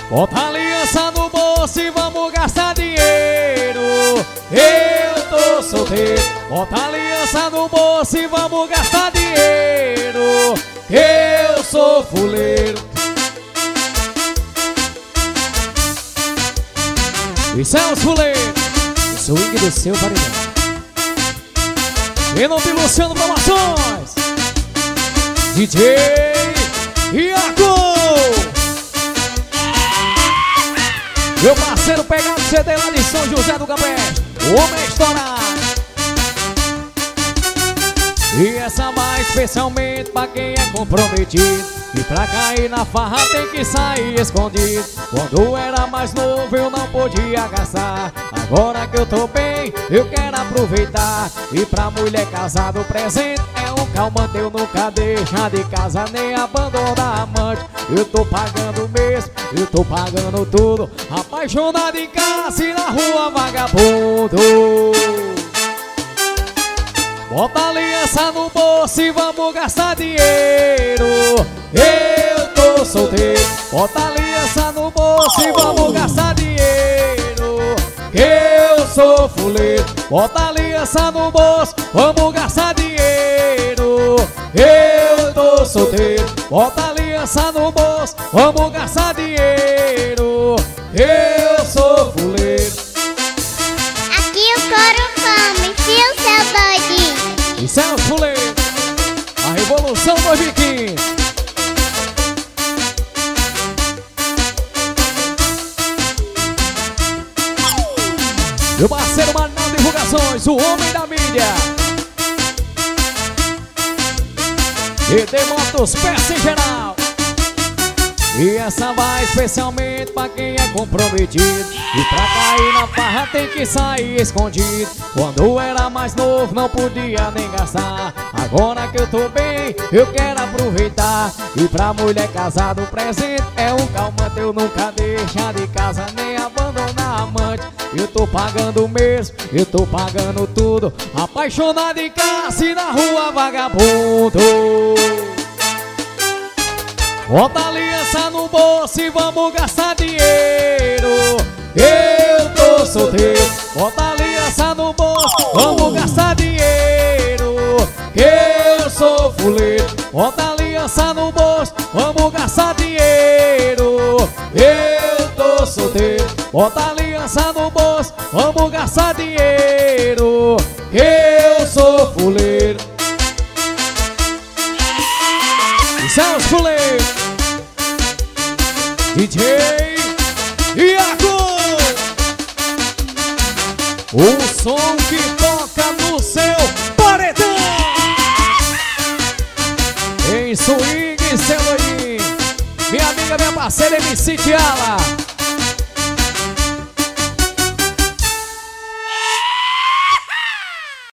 Bota a aliança no bolso e vamos gastar dinheiro. Eu tô solteiro. Bota a aliança no bolso e vamos gastar dinheiro. Eu sou fuleiro. Isso é os fuleiros. O swing do seu paredão. E não tem Luciano Promoções. DJ Iago. Meu parceiro pegado CD lá de São José do Campeche. O homem é estourado. E essa vai especialmente pra quem é comprometido. E pra cair na farra tem que sair escondido. Quando era mais novo eu não podia gastar. Agora que eu tô bem, eu quero aproveitar. E pra mulher casada o presente é um calmante. Eu nunca deixo de casa nem abandonar a amante. Eu tô pagando mesmo, eu tô pagando tudo. Apaixonado em casa e na rua vagabundo. Bota a aliança no bolso e vamos gastar dinheiro. Eu tô solteiro. Bota a aliança no bolso e vamos gastar dinheiro. Eu sou fuleiro. Bota a aliança no bolso, vamos gastar dinheiro. Eu tô solteiro. Bota a aliança no bolso, vamos gastar dinheiro. Eu sou fuleiro. Aqui o coro come, fio seu doidinho. Isso é os fuleiros. A Revolução 2015. Meu parceiro Manual Divulgações, o homem da mídia. E tem motos, peça em geral. E essa vai especialmente pra quem é comprometido. E pra cair na farra tem que sair escondido. Quando era mais novo não podia nem gastar. Agora que eu tô bem, eu quero aproveitar. E pra mulher casada o presente é um calmante. Eu nunca deixo de casa nem abandonar a amante. Eu tô pagando mesmo, eu tô pagando tudo. Apaixonado em casa e na rua vagabundo. Bota a aliança no bolso e vamos gastar dinheiro. Eu tô solteiro. Bota a aliança no bolso, vamos gastar dinheiro. Eu sou fuleiro. Bota a aliança no bolso, vamos gastar dinheiro. Eu tô solteiro. Bota a aliança no bolso, vamos gastar dinheiro. Eu sou fuleiro. Isso é os fuleiros. DJ Iago. O som que toca no seu paredão. Em swing, seu loirinho. Minha amiga, minha parceira MC Tiala.